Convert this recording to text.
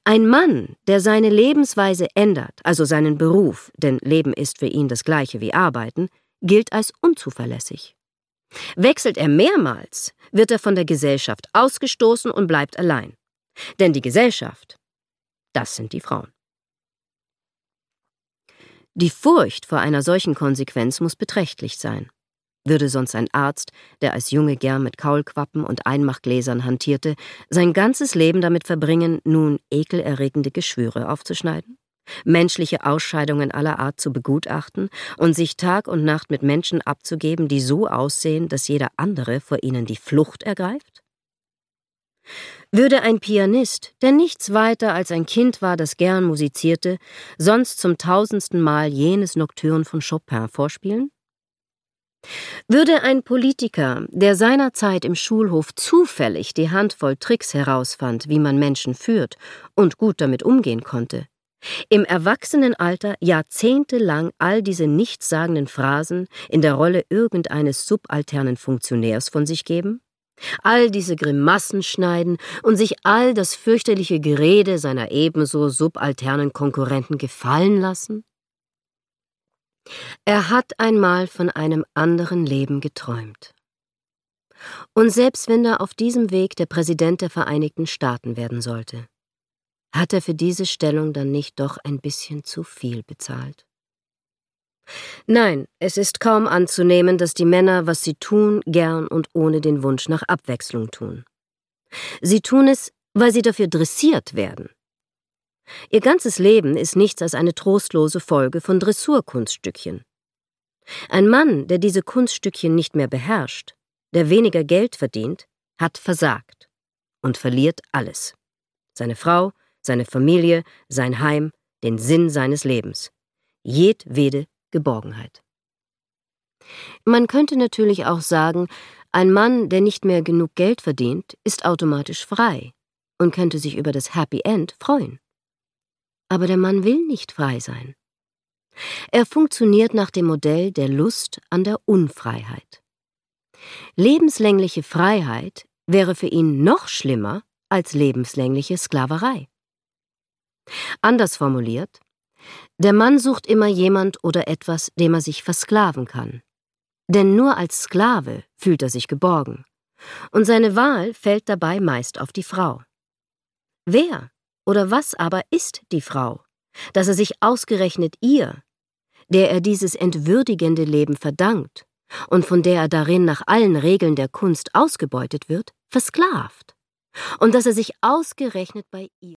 Ein Mann, der seine Lebensweise ändert, also seinen Beruf, denn Leben ist für ihn das gleiche wie Arbeiten, gilt als unzuverlässig. Wechselt er mehrmals, wird er von der Gesellschaft ausgestoßen und bleibt allein. Denn die Gesellschaft, das sind die Frauen. Die Furcht vor einer solchen Konsequenz muss beträchtlich sein. Würde sonst ein Arzt, der als Junge gern mit Kaulquappen und Einmachgläsern hantierte, sein ganzes Leben damit verbringen, nun ekelerregende Geschwüre aufzuschneiden, menschliche Ausscheidungen aller Art zu begutachten und sich Tag und Nacht mit Menschen abzugeben, die so aussehen, dass jeder andere vor ihnen die Flucht ergreift? Würde ein Pianist, der nichts weiter als ein Kind war, das gern musizierte, sonst zum 1000. Mal jenes Nocturne von Chopin vorspielen? Würde ein Politiker, der seinerzeit im Schulhof zufällig die Handvoll Tricks herausfand, wie man Menschen führt und gut damit umgehen konnte, im Erwachsenenalter jahrzehntelang all diese nichtssagenden Phrasen in der Rolle irgendeines subalternen Funktionärs von sich geben? All diese Grimassen schneiden und sich all das fürchterliche Gerede seiner ebenso subalternen Konkurrenten gefallen lassen? Er hat einmal von einem anderen Leben geträumt. Und selbst wenn er auf diesem Weg der Präsident der Vereinigten Staaten werden sollte, hat er für diese Stellung dann nicht doch ein bisschen zu viel bezahlt? Nein, es ist kaum anzunehmen, dass die Männer, was sie tun, gern und ohne den Wunsch nach Abwechslung tun. Sie tun es, weil sie dafür dressiert werden. Ihr ganzes Leben ist nichts als eine trostlose Folge von Dressurkunststückchen. Ein Mann, der diese Kunststückchen nicht mehr beherrscht, der weniger Geld verdient, hat versagt und verliert alles. Seine Frau, seine Familie, sein Heim, den Sinn seines Lebens. Jedwede Geborgenheit. Man könnte natürlich auch sagen, ein Mann, der nicht mehr genug Geld verdient, ist automatisch frei und könnte sich über das Happy End freuen. Aber der Mann will nicht frei sein. Er funktioniert nach dem Modell der Lust an der Unfreiheit. Lebenslängliche Freiheit wäre für ihn noch schlimmer als lebenslängliche Sklaverei. Anders formuliert: Der Mann sucht immer jemand oder etwas, dem er sich versklaven kann. Denn nur als Sklave fühlt er sich geborgen. Und seine Wahl fällt dabei meist auf die Frau. Wer oder was aber ist die Frau, dass er sich ausgerechnet ihr, der er dieses entwürdigende Leben verdankt und von der er darin nach allen Regeln der Kunst ausgebeutet wird, versklavt? Und dass er sich ausgerechnet bei ihr